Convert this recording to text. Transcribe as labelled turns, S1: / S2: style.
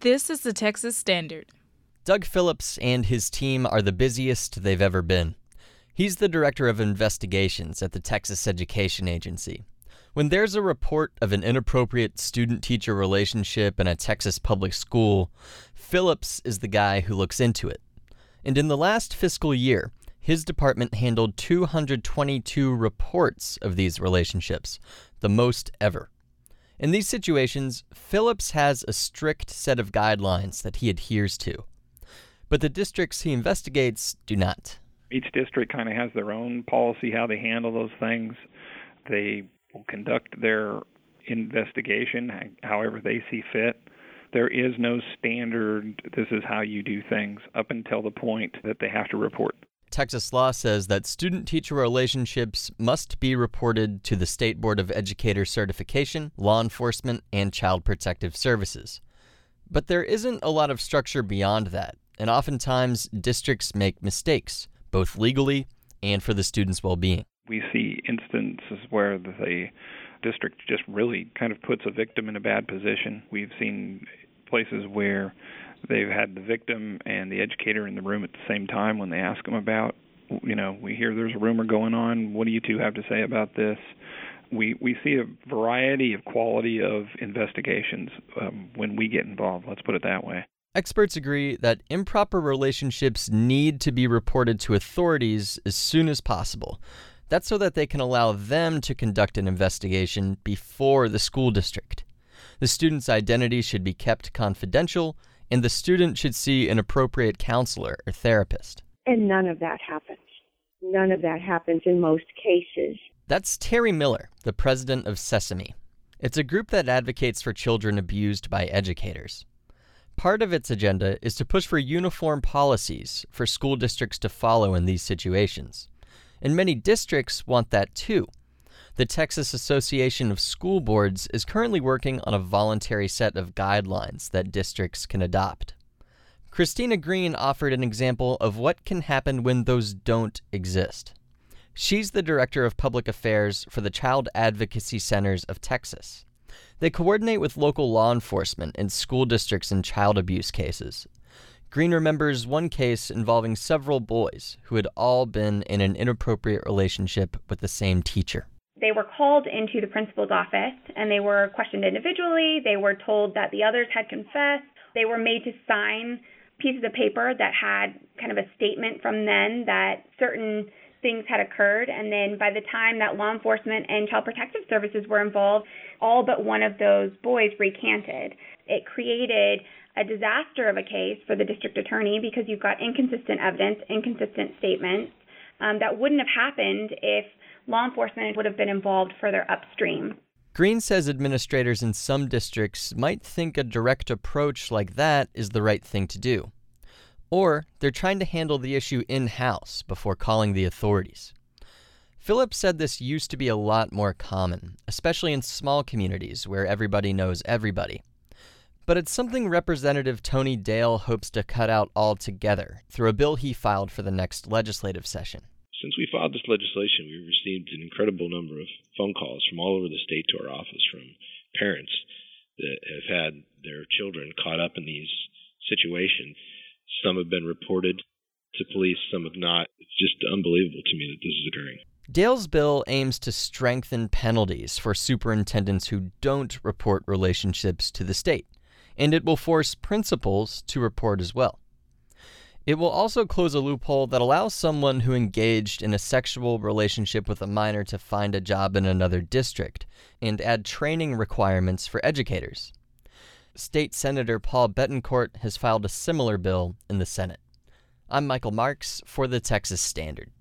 S1: This is the Texas Standard.
S2: Doug Phillips and his team are the busiest they've ever been. He's the director of investigations at the Texas Education Agency. When there's a report of an inappropriate student-teacher relationship in a Texas public school, Phillips is the guy who looks into it. And in the last fiscal year, his department handled 222 reports of these relationships, the most ever. In these situations, Phillips has a strict set of guidelines that he adheres to. But the districts he investigates do not.
S3: Each district kind of has their own policy, how they handle those things. They will conduct their investigation however they see fit. There is no standard, this is how you do things, up until the point that they have to report.
S2: Texas law says that student-teacher relationships must be reported to the State Board of Educator Certification, Law Enforcement, and Child Protective Services. But there isn't a lot of structure beyond that, and oftentimes districts make mistakes, both legally and for the students' well-being.
S3: We see instances where the district just really kind of puts a victim in a bad position. We've seen places where they've had the victim and the educator in the room at the same time when they ask them about, we hear there's a rumor going on. What do you two have to say about this? We see a variety of quality of investigations when we get involved. Let's put it that way.
S2: Experts agree that improper relationships need to be reported to authorities as soon as possible. That's so that they can allow them to conduct an investigation before the school district. The student's identity should be kept confidential, and the student should see an appropriate counselor or therapist.
S4: And none of that happens. None of that happens in most cases.
S2: That's Terry Miller, the president of Sesame. It's a group that advocates for children abused by educators. Part of its agenda is to push for uniform policies for school districts to follow in these situations. And many districts want that too. The Texas Association of School Boards is currently working on a voluntary set of guidelines that districts can adopt. Christina Green offered an example of what can happen when those don't exist. She's the director of public affairs for the Child Advocacy Centers of Texas. They coordinate with local law enforcement and school districts in child abuse cases. Green remembers one case involving several boys who had all been in an inappropriate relationship with the same teacher.
S5: They were called into the principal's office, and they were questioned individually. They were told that the others had confessed. They were made to sign pieces of paper that had kind of a statement from them that certain things had occurred. And then by the time that law enforcement and Child Protective Services were involved, all but one of those boys recanted. It created a disaster of a case for the district attorney because you've got inconsistent evidence, inconsistent statements that wouldn't have happened if law enforcement would have been involved further upstream.
S2: Green says administrators in some districts might think a direct approach like that is the right thing to do. Or they're trying to handle the issue in-house before calling the authorities. Phillips said this used to be a lot more common, especially in small communities where everybody knows everybody. But it's something Representative Tony Dale hopes to cut out altogether through a bill he filed for the next legislative session.
S6: Since we filed this legislation, we've received an incredible number of phone calls from all over the state to our office from parents that have had their children caught up in these situations. Some have been reported to police, some have not. It's just unbelievable to me that this is occurring.
S2: Dale's bill aims to strengthen penalties for superintendents who don't report relationships to the state, and it will force principals to report as well. It will also close a loophole that allows someone who engaged in a sexual relationship with a minor to find a job in another district and add training requirements for educators. State Senator Paul Bettencourt has filed a similar bill in the Senate. I'm Michael Marks for the Texas Standard.